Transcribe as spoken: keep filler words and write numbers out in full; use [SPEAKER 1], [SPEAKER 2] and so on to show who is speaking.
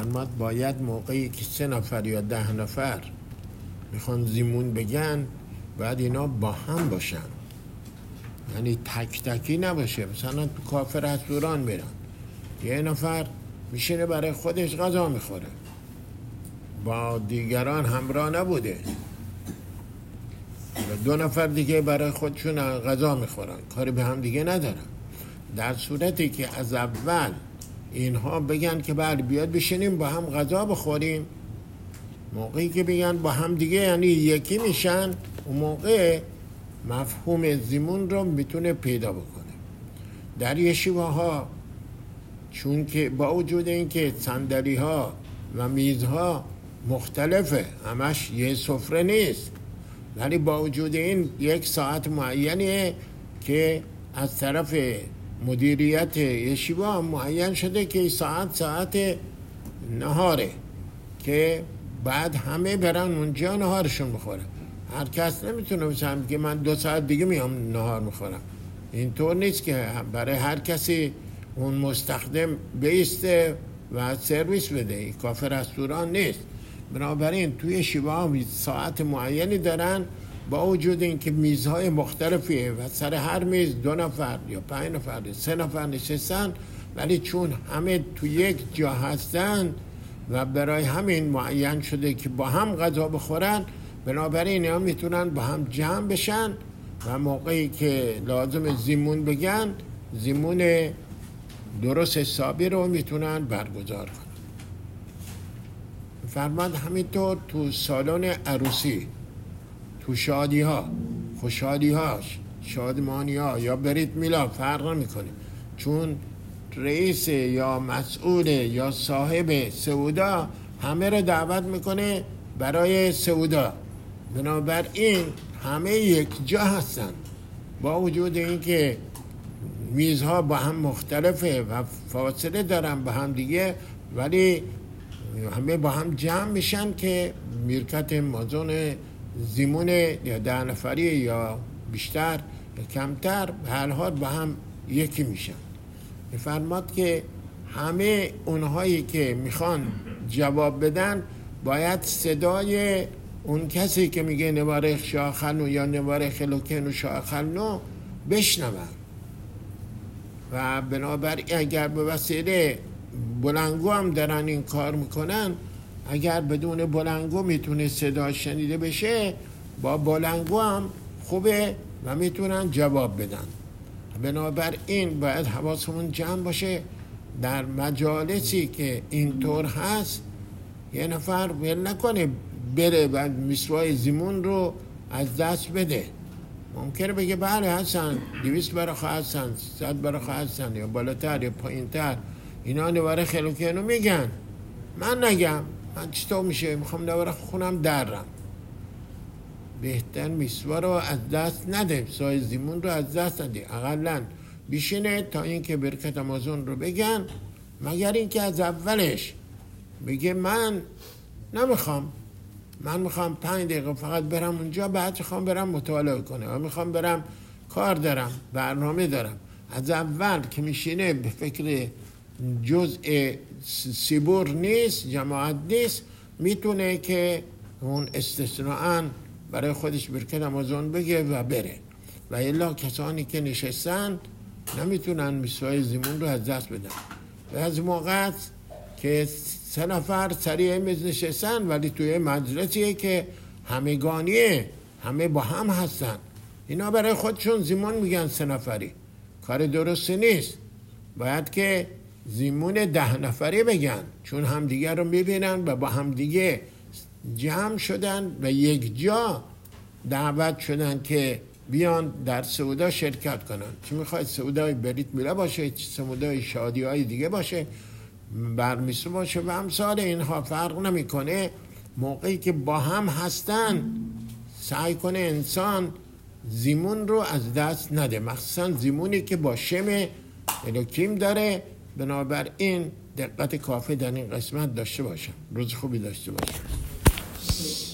[SPEAKER 1] فرماد باید موقعی که سه نفر یا ده نفر میخوان زیمون بگن باید اینا با هم باشن، یعنی تک تکی نباشه. مثلا تو کافه رستوران میرن، یه نفر میشینه برای خودش غذا میخوره، با دیگران همراه نبوده، دو نفر دیگه برای خودشون غذا میخورن، کاری به هم دیگه ندارن. در صورتی که از اول اینها بگن که بله بیاد بشینیم با هم غذا بخوریم، موقعی که بگن با هم دیگه یعنی یکی میشن، اون موقع مفهوم زیمون رو میتونه پیدا بکنه. در یشیوه ها چون که با وجود این که صندلی ها و میزها مختلفه، همش یه سفره نیست، ولی با وجود این یک ساعت معینیه که از طرف مدیریت یشیوا معین شده که ساعت ساعت نهاره که بعد همه برن اونجا نهارشون بخورن. هر کس نمیتونه مثلا که من دو ساعت دیگه میام نهار میخورم، اینطور نیست که برای هر کسی اون مستخدم بیسته و سرویس بده. این کافه رستوران نیست. بنابراین توی یشیوا ساعت معینی دارن، با وجود این که میزهای مختلفیه و سر هر میز دو نفر یا پنج نفر یا سه نفر نشستن، ولی چون همه تو یک جا هستن و برای همین معین شده که با هم غذا بخورن، بنابراین اینا میتونن با هم جمع بشن و موقعی که لازم زیمون بگن، زیمون درست حسابی رو میتونن برگزار کنن. فرماد همینطور تو سالن عروسی، تو شادی ها، خوشحالی ها، شادمانی ها یا بریت میلا فرق نمیکنه، چون رئیس یا مسئول یا صاحب سعودا همه رو دعوت میکنه برای سعودا، بنابراین همه یک جا هستن. با وجود اینکه میزها با هم مختلفه و فاصله دارن با هم دیگه، ولی همه با هم جمع میشن که میرکت مازون زیمون یا ده نفری یا بیشتر یا کمتر به هر حال با هم یکی میشن. میفرماد که همه اونهایی که میخوان جواب بدن باید صدای اون کسی که میگه نوارخ شاخلنو یا نوارخ لوکنو شاخلنو بشنون و بنابراین اگر به وسیله بلنگو هم دارن این کار میکنن، اگر بدون بلنگو میتونه صدا شنیده بشه، با بلنگو هم خوبه و میتونن جواب بدن. بنابراین باید حواسمون جمع باشه در مجالسی که اینطور هست یه نفر ول نکنه بره و مسوای زیمون رو از دست بده. ممکنه بگه بله هستن دویست براخه هستن، صد براخه هستن یا بالاتر یا پایینتر، اینا نواره خلوکینو میگن، من نگم، من چطور میشه میخوام نواره خونم درم. بهتر میسوا رو از دست نده، سای زیمون رو از دست نده، اقلا بیشینه تا اینکه برکت آمازون رو بگن، مگر اینکه از اولش بگه من نمیخوام، من میخوام پنج دقیقه فقط برم اونجا، بعد میخوام برم مطالعه کنم و میخوام برم کار دارم، برنامه دارم. از اول که میشینه به فکر جزء سیبور نیست، جماعت نیست، میتونه که اون استثناءً برای خودش برکت آمازون بگه و بره. و الا کسانی که نشستن نمیتونن مسوای زیمون رو از دست بدن. و از موقع که سه نفر سریع میز نشستن ولی توی مجلسیه که همگانیه، همه با هم هستن، اینا برای خودشون زیمون میگن سه نفری، کار درستی نیست. باید که زیمون ده نفری بگن، چون همدیگه رو میبینن و با همدیگه جمع شدن و یک جا دعوت شدن که بیان در سعودا شرکت کنن. چی میخواید؟ سعودای بریت میلا باشه، سعودای شادی های دیگه باشه، برمیسو باشه و امثال اینها، فرق نمیکنه. موقعی که با هم هستن سعی کنه انسان زیمون رو از دست نده، مخصوصا زیمونی که با شم الوکیم داره. بنابراین دقت کافی در این قسمت داشته باشم. روز خوبی داشته باشم.